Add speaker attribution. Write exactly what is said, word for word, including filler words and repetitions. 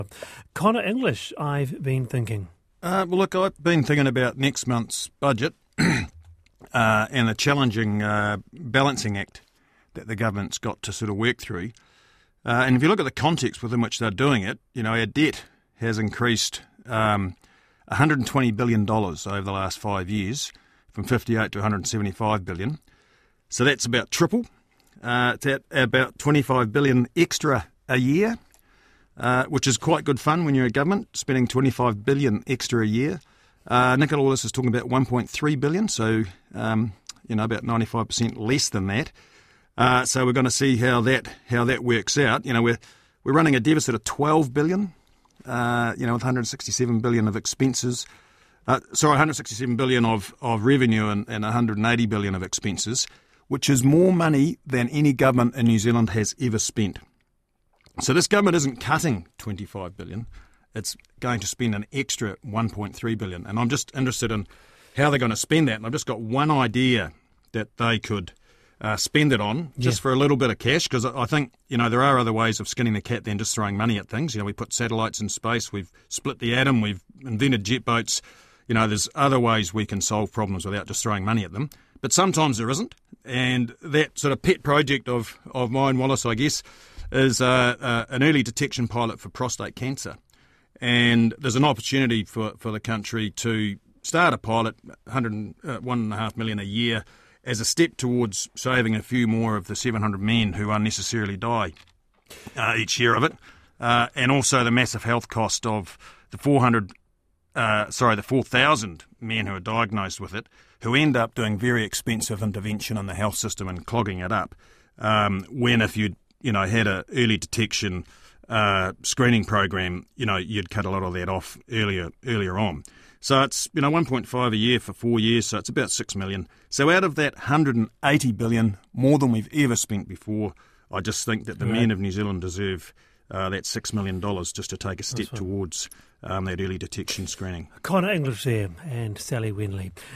Speaker 1: Connor English, I've been thinking.
Speaker 2: Uh, well, look, I've been thinking about next month's budget uh, and the challenging uh, balancing act that the government's got to sort of work through. Uh, and if you look at the context within which they're doing it, you know, our debt has increased um, one hundred twenty billion dollars over the last five years, from fifty-eight to one hundred seventy-five billion dollars. So that's about triple. Uh, it's at about twenty-five billion dollars extra a year, uh, which is quite good fun when you're a government, spending twenty-five billion dollars extra a year. Uh, Nicola Willis is talking about one point three billion dollars, so um, you know, about ninety-five percent less than that. Uh, so we're going to see how that how that works out. You know, we're we're running a deficit of twelve billion dollars. Uh, you know, with one hundred sixty-seven billion dollars of expenses. Uh, sorry, one hundred sixty-seven billion dollars of, of revenue and, and one hundred eighty billion dollars of expenses, which is more money than any government in New Zealand has ever spent. So this government isn't cutting twenty-five billion dollars. It's going to spend an extra one point three billion dollars. And I'm just interested in how they're going to spend that. And I've just got one idea that they could Uh, spend it on, just
Speaker 1: yeah.
Speaker 2: for a little bit of cash, because I think, you know, there are other ways of skinning the cat than just throwing money at things. You know, we put satellites in space, we've split the atom, we've invented jet boats. You know, there's other ways we can solve problems without just throwing money at them. But sometimes there isn't. And that sort of pet project of, of mine, Wallace, I guess, is uh, uh, an early detection pilot for prostate cancer. And there's an opportunity for, for the country to start a pilot, one hundred, uh, one and a half million a year, as a step towards saving a few more of the seven hundred men who unnecessarily die uh, each year of it, uh, and also the massive health cost of the four hundred, uh, sorry, the four thousand men who are diagnosed with it, who end up doing very expensive intervention in the health system and clogging it up. Um, when if you'd you know had a early detection uh, screening program, you know you'd cut a lot of that off earlier earlier on. So it's, you know, one point five a year for four years, so it's about six million. So out of that one hundred eighty billion, more than we've ever spent before, I just think that the right. men of New Zealand deserve uh, that six million dollars just to take a step towards um, that early detection screening.
Speaker 1: Connor English there and Sally Wenley.